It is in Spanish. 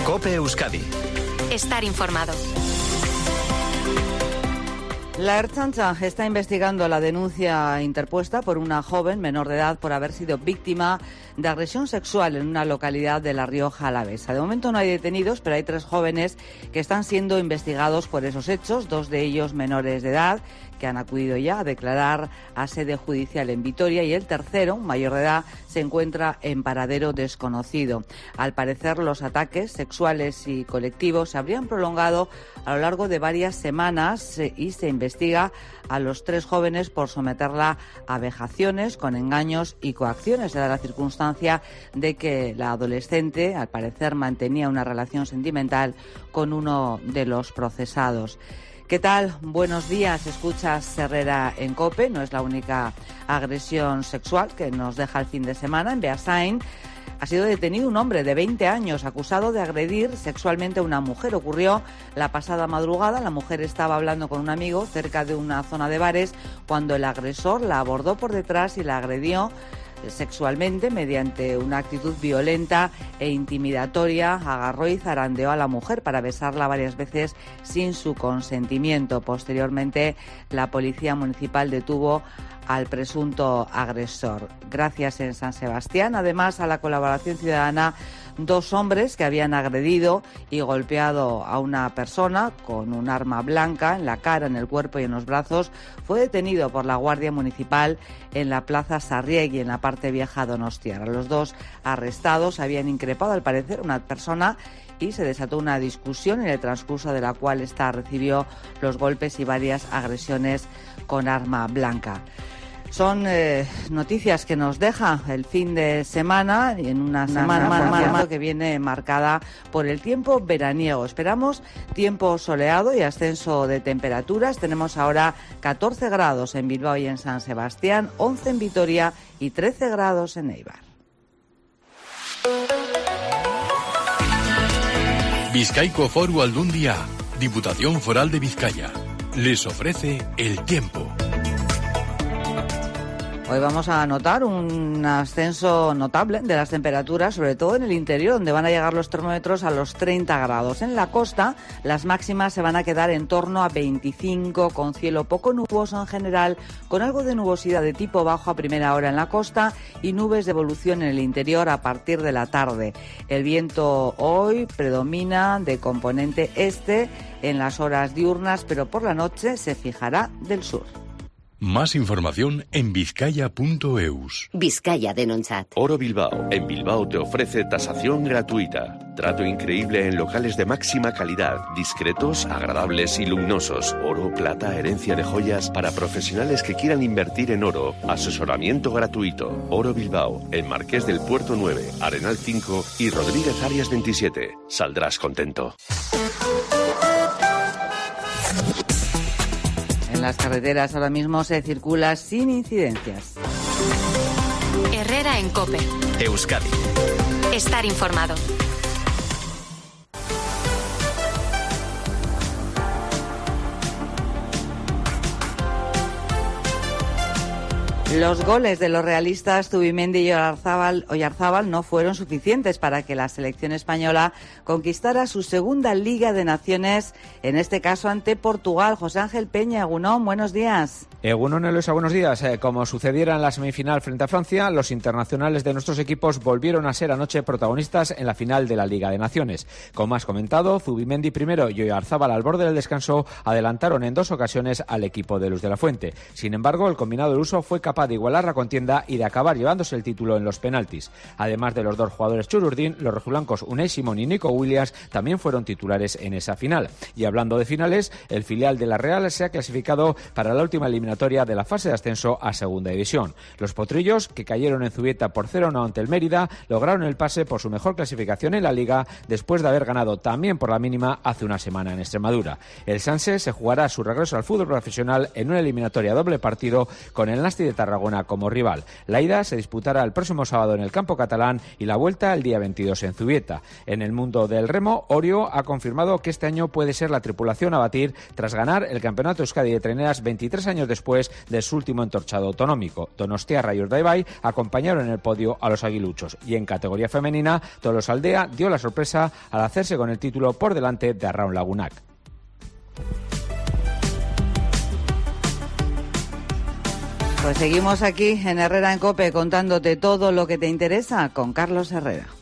COPE Euskadi. Estar informado. La Ertzaintza está investigando la denuncia interpuesta por una joven menor de edad por haber sido víctima de agresión sexual en una localidad de La Rioja Alavesa. De momento no hay detenidos, pero hay 3 jóvenes que están siendo investigados por esos hechos, 2 de ellos menores de edad, que han acudido ya a declarar a sede judicial en Vitoria, y el tercero, un mayor de edad, se encuentra en paradero desconocido. Al parecer, los ataques sexuales y colectivos se habrían prolongado a lo largo de varias semanas y se investiga a los 3 jóvenes por someterla a vejaciones con engaños y coacciones. Se da la circunstancia de que la adolescente, al parecer, mantenía una relación sentimental con uno de los procesados. ¿Qué tal? Buenos días. Escuchas Herrera en COPE. No es la única agresión sexual que nos deja el fin de semana. En Beasain ha sido detenido un hombre de 20 años acusado de agredir sexualmente a una mujer. Ocurrió la pasada madrugada. La mujer estaba hablando con un amigo cerca de una zona de bares cuando el agresor la abordó por detrás y la agredió sexualmente mediante una actitud violenta e intimidatoria. Agarró y zarandeó a la mujer para besarla varias veces sin su consentimiento. Posteriormente, la policía municipal detuvo al presunto agresor. Gracias en San Sebastián, además, a la colaboración ciudadana, 2 hombres que habían agredido y golpeado a una persona con un arma blanca en la cara, en el cuerpo y en los brazos. Fue detenido por la Guardia Municipal en la Plaza Sarriegui, en la parte vieja donostiarra. Los 2 arrestados habían increpado, al parecer, a una persona y se desató una discusión en el transcurso de la cual esta recibió los golpes y varias agresiones con arma blanca. Son noticias que nos deja el fin de semana, y en una semana que viene marcada por el tiempo veraniego. Esperamos tiempo soleado y ascenso de temperaturas. Tenemos ahora 14 grados en Bilbao y en San Sebastián, 11 en Vitoria y 13 grados en Eibar. Bizkaiko Foru Aldundia, Diputación Foral de Vizcaya, les ofrece el tiempo. Hoy vamos a notar un ascenso notable de las temperaturas, sobre todo en el interior, donde van a llegar los termómetros a los 30 grados. En la costa, las máximas se van a quedar en torno a 25, con cielo poco nuboso en general, con algo de nubosidad de tipo bajo a primera hora en la costa y nubes de evolución en el interior a partir de la tarde. El viento hoy predomina de componente este en las horas diurnas, pero por la noche se fijará del sur. Más información en vizcaya.eus. Vizcaya Denontzat. Oro Bilbao. En Bilbao te ofrece tasación gratuita. Trato increíble en locales de máxima calidad, discretos, agradables y luminosos. Oro, plata, herencia de joyas para profesionales que quieran invertir en oro. Asesoramiento gratuito. Oro Bilbao. En Marqués del Puerto 9, Arenal 5 y Rodríguez Arias 27. Saldrás contento. En las carreteras ahora mismo se circula sin incidencias. Herrera en COPE Euskadi. Estar informado. Los goles de los realistas Zubimendi y Oyarzábal no fueron suficientes para que la selección española conquistara su segunda Liga de Naciones, en este caso ante Portugal. José Ángel Peña, Egunon, buenos días. Egunon, Eloisa, buenos días. Como sucediera en la semifinal frente a Francia, los internacionales de nuestros equipos volvieron a ser anoche protagonistas en la final de la Liga de Naciones. Como has comentado, Zubimendi primero y Oyarzábal al borde del descanso adelantaron en 2 ocasiones al equipo de Luz de la Fuente. Sin embargo, el combinado luso fue capaz de igualar la contienda y de acabar llevándose el título en los penaltis. Además de los 2 jugadores Chururdín, los rojiblancos Unai Simón y Nico Williams también fueron titulares en esa final. Y hablando de finales, el filial de la Real se ha clasificado para la última eliminatoria de la fase de ascenso a Segunda División. Los potrillos, que cayeron en Zubieta por 0-1 ante el Mérida, lograron el pase por su mejor clasificación en la Liga después de haber ganado también por la mínima hace una semana en Extremadura. El Sanse se jugará su regreso al fútbol profesional en una eliminatoria doble partido con el Nasti de Tarragona Tarragona como rival. La ida se disputará el próximo sábado en el campo catalán y la vuelta el día 22 en Zubieta. En el mundo del remo, Orio ha confirmado que este año puede ser la tripulación a batir tras ganar el Campeonato Euskadi de Traineras 23 años después de su último entorchado autonómico. Donostiarra y Urdaibai acompañaron en el podio a los aguiluchos. Y en categoría femenina, Tolosaldea dio la sorpresa al hacerse con el título por delante de Arraun Lagunac. Pues seguimos aquí en Herrera en COPE contándote todo lo que te interesa con Carlos Herrera.